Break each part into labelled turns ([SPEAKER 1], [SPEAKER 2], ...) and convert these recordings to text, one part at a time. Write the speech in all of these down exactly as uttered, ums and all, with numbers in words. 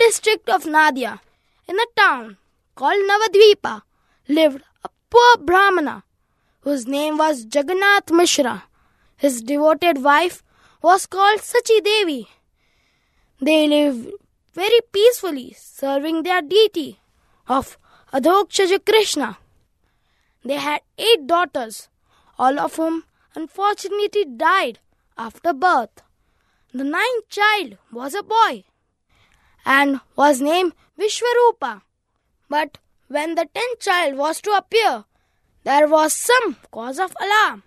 [SPEAKER 1] district of Nadia, in a town called Navadvipa, lived a poor Brahmana whose name was Jagannath Mishra. His devoted wife was called Sachi Devi. They lived very peacefully, serving their deity of Adhokshaja Krishna. They had eight daughters, all of whom unfortunately died after birth. The ninth child was a boy and was named Vishwarupa. But when the tenth child was to appear, there was some cause of alarm.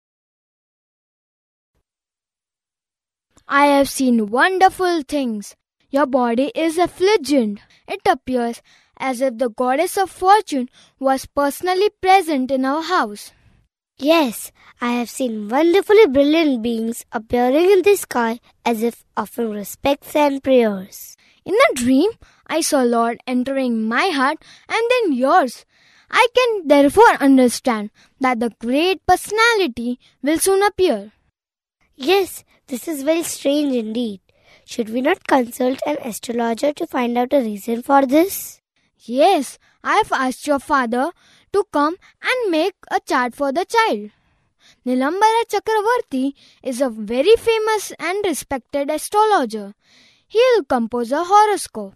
[SPEAKER 2] I have seen wonderful things. Your body is effulgent. It appears as if the goddess of fortune was personally present in our house.
[SPEAKER 3] Yes, I have seen wonderfully brilliant beings appearing in the sky as if offering respects and prayers.
[SPEAKER 2] In a dream, I saw Lord entering my heart and then yours. I can therefore understand that the great personality will soon appear.
[SPEAKER 3] Yes, this is very strange indeed. Should we not consult an astrologer to find out a reason for this?
[SPEAKER 2] Yes, I have asked your father to come and make a chart for the child. Nilambara Chakravarti is a very famous and respected astrologer. He will compose a horoscope.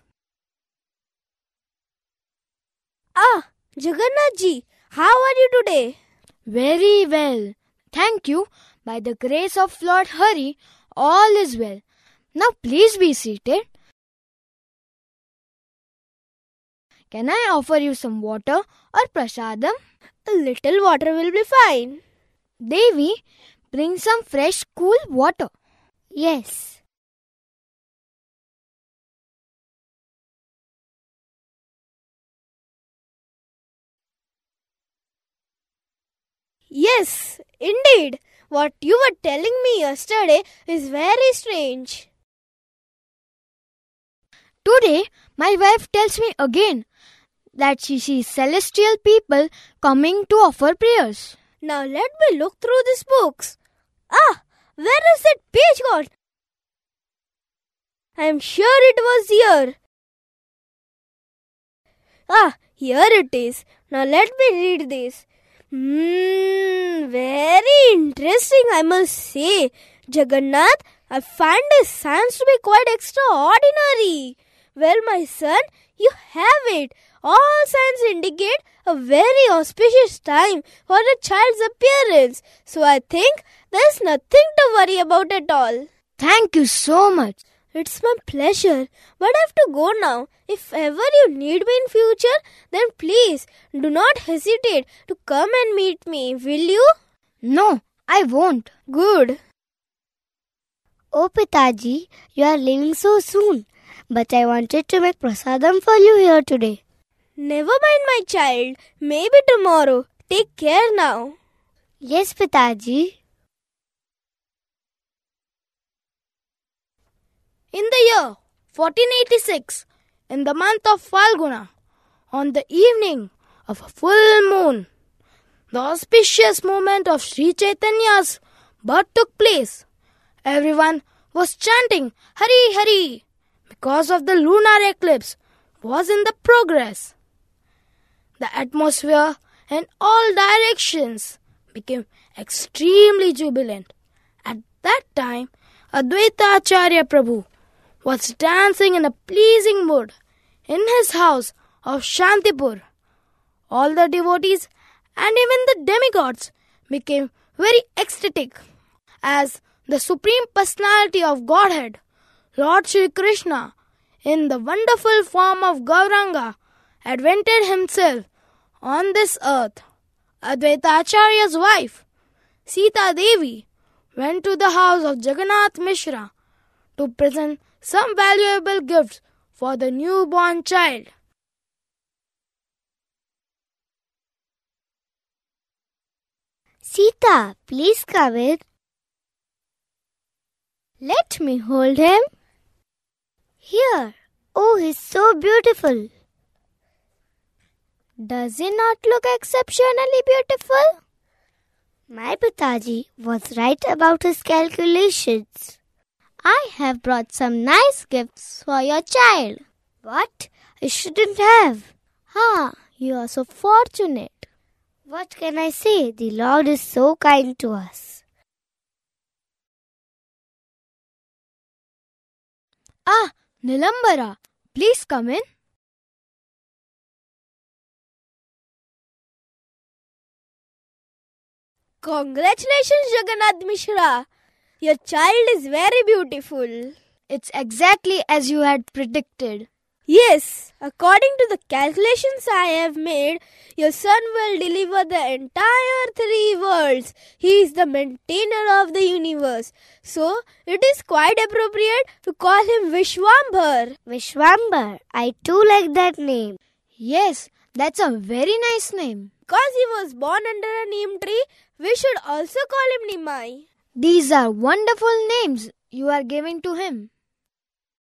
[SPEAKER 4] Ah, Jagannath ji, how are you today?
[SPEAKER 2] Very well. Thank you. By the grace of Lord Hari, all is well. Now please be seated. Can I offer you some water or prasadam?
[SPEAKER 4] A little water will be fine.
[SPEAKER 2] Devi, bring some fresh cool water.
[SPEAKER 3] Yes.
[SPEAKER 4] Yes, indeed. What you were telling me yesterday is very strange.
[SPEAKER 2] Today, my wife tells me again that she sees celestial people coming to offer prayers.
[SPEAKER 4] Now let me look through these books. Ah, where is that page gone? I am sure it was here. Ah, here it is. Now let me read this. Hmm, very interesting, I must say. Jagannath, I find this science to be quite extraordinary. Well, my son, you have it. All signs indicate a very auspicious time for the child's appearance. So I think there is nothing to worry about at all.
[SPEAKER 2] Thank you so much.
[SPEAKER 4] It's my pleasure, but I have to go now. If ever you need me in future, then please do not hesitate to come and meet me, will you?
[SPEAKER 2] No, I won't.
[SPEAKER 4] Good.
[SPEAKER 3] Oh Pitaji, you are leaving so soon, but I wanted to make prasadam for you here today.
[SPEAKER 4] Never mind, my child. Maybe tomorrow. Take care now.
[SPEAKER 3] Yes, Pitaji.
[SPEAKER 1] In the year fourteen eighty-six, in the month of Falguna, on the evening of a full moon, the auspicious moment of Sri Chaitanya's birth took place. Everyone was chanting Hari Hari because of the lunar eclipse was in the progress. The atmosphere in all directions became extremely jubilant. At that time, Advaita Acharya Prabhu was dancing in a pleasing mood in his house of Shantipur. All the devotees and even the demigods became very ecstatic as the Supreme Personality of Godhead, Lord Shri Krishna, in the wonderful form of Gauranga, advented himself on this earth. Advaita Acharya's wife, Sita Devi, went to the house of Jagannath Mishra to present some valuable gifts for the newborn child.
[SPEAKER 3] Sita, please come in. Let me hold him. Here. Oh, he's so beautiful. Does he not look exceptionally beautiful? My Pitaji was right about his calculations. I have brought some nice gifts for your child. What? I shouldn't have.
[SPEAKER 4] Ah, you are so fortunate.
[SPEAKER 3] What can I say? The Lord is so kind to us.
[SPEAKER 2] Ah, Nilambara, please come in.
[SPEAKER 4] Congratulations, Jagannath Mishra. Your child is very beautiful.
[SPEAKER 2] It's exactly as you had predicted.
[SPEAKER 4] Yes, according to the calculations I have made, your son will deliver the entire three worlds. He is the maintainer of the universe. So, it is quite appropriate to call him Vishwambar.
[SPEAKER 3] Vishwambar. I too like that name.
[SPEAKER 2] Yes, that's a very nice name.
[SPEAKER 4] Because he was born under a neem tree, we should also call him Nimai.
[SPEAKER 2] These are wonderful names you are giving to him.